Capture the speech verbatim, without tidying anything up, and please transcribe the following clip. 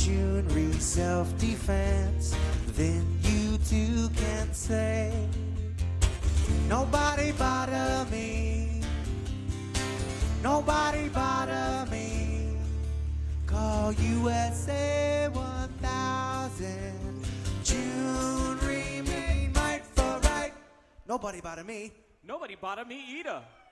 Jewelry, self-defense, then you too can say, nobody bother me, nobody bother me. Call U S A one thousand. Jewelry made right for right. Nobody bother me. Nobody bother me either.